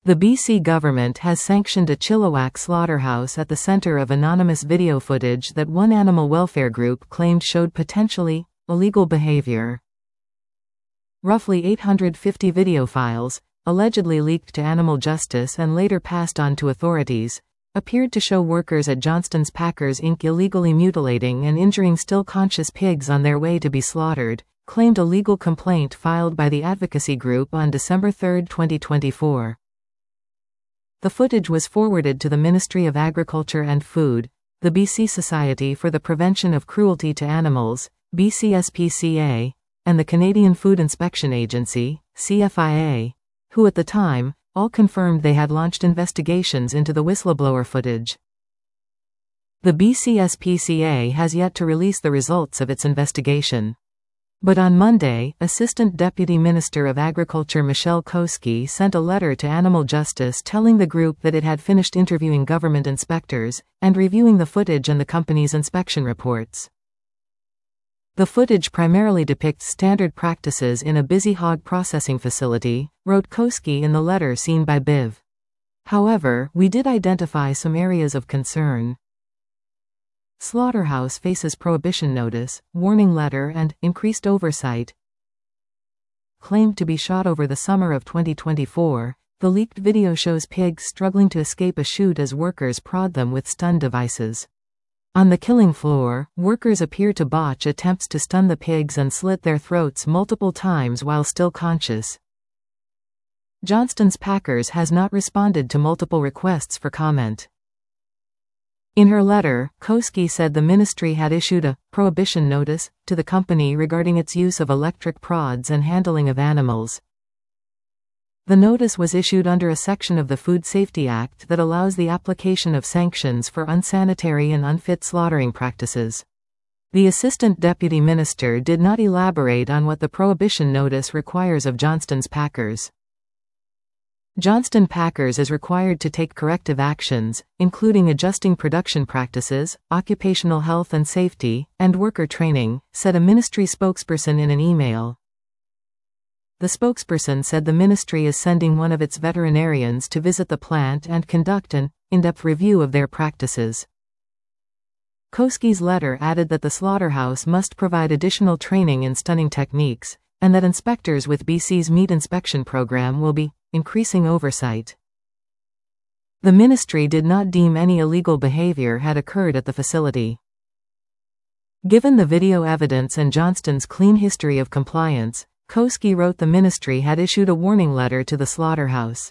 The BC government has sanctioned a Chilliwack slaughterhouse at the centre of anonymous video footage that one animal welfare group claimed showed potentially illegal behaviour. Roughly 850 video files, allegedly leaked to Animal Justice and later passed on to authorities, appeared to show workers at Johnston's Packers Inc. illegally mutilating and injuring still conscious pigs on their way to be slaughtered, claimed a legal complaint filed by the advocacy group on December 3, 2024. The footage was forwarded to the Ministry of Agriculture and Food, the BC Society for the Prevention of Cruelty to Animals, BCSPCA, and the Canadian Food Inspection Agency, CFIA, who at the time, all confirmed they had launched investigations into the whistleblower footage. The BCSPCA has yet to release the results of its investigation. But on Monday, Assistant Deputy Minister of Agriculture Michelle Koski sent a letter to Animal Justice telling the group that it had finished interviewing government inspectors and reviewing the footage and the company's inspection reports. The footage primarily depicts standard practices in a busy hog processing facility, wrote Koski in the letter seen by BIV. However, we did identify some areas of concern. Slaughterhouse faces prohibition notice, warning letter and increased oversight. Claimed to be shot over the summer of 2024, the leaked video shows pigs struggling to escape a chute as workers prod them with stun devices. On the killing floor, workers appear to botch attempts to stun the pigs and slit their throats multiple times while still conscious. Johnston's Packers has not responded to multiple requests for comment. In her letter, Koski said the ministry had issued a prohibition notice to the company regarding its use of electric prods and handling of animals. The notice was issued under a section of the Food Safety Act that allows the application of sanctions for unsanitary and unfit slaughtering practices. The Assistant Deputy Minister did not elaborate on what the prohibition notice requires of Johnston's Packers. Johnston Packers is required to take corrective actions, including adjusting production practices, occupational health and safety, and worker training, said a ministry spokesperson in an email. The spokesperson said the ministry is sending one of its veterinarians to visit the plant and conduct an in-depth review of their practices. Koski's letter added that the slaughterhouse must provide additional training in stunning techniques, and that inspectors with BC's meat inspection program will be increasing oversight. The ministry did not deem any illegal behavior had occurred at the facility. Given the video evidence and Johnston's clean history of compliance, Koski wrote the ministry had issued a warning letter to the slaughterhouse.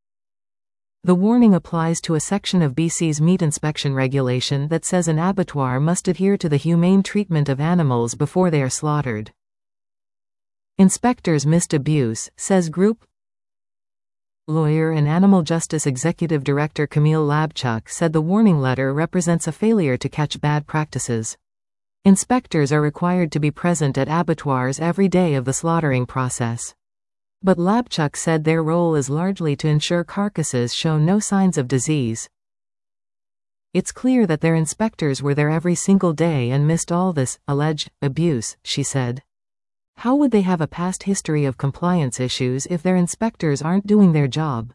The warning applies to a section of BC's meat inspection regulation that says an abattoir must adhere to the humane treatment of animals before they are slaughtered. Inspectors missed abuse, says group lawyer and Animal Justice Executive Director Camille Labchuk said the warning letter represents a failure to catch bad practices. Inspectors are required to be present at abattoirs every day of the slaughtering process. But Labchuk said their role is largely to ensure carcasses show no signs of disease. It's clear that their inspectors were there every single day and missed all this alleged abuse, she said. How would they have a past history of compliance issues if their inspectors aren't doing their job?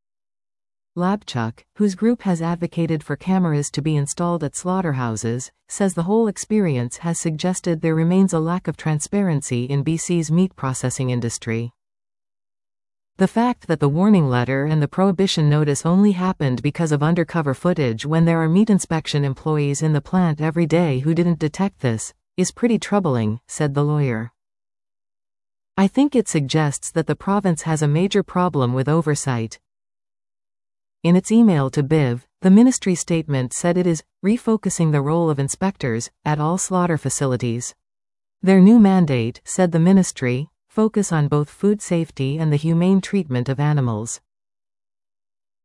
Labchuk, whose group has advocated for cameras to be installed at slaughterhouses, says the whole experience has suggested there remains a lack of transparency in BC's meat processing industry. The fact that the warning letter and the prohibition notice only happened because of undercover footage when there are meat inspection employees in the plant every day who didn't detect this, is pretty troubling, said the lawyer. I think it suggests that the province has a major problem with oversight. In its email to BIV, the ministry statement said it is refocusing the role of inspectors at all slaughter facilities. Their new mandate, said the ministry, focus on both food safety and the humane treatment of animals.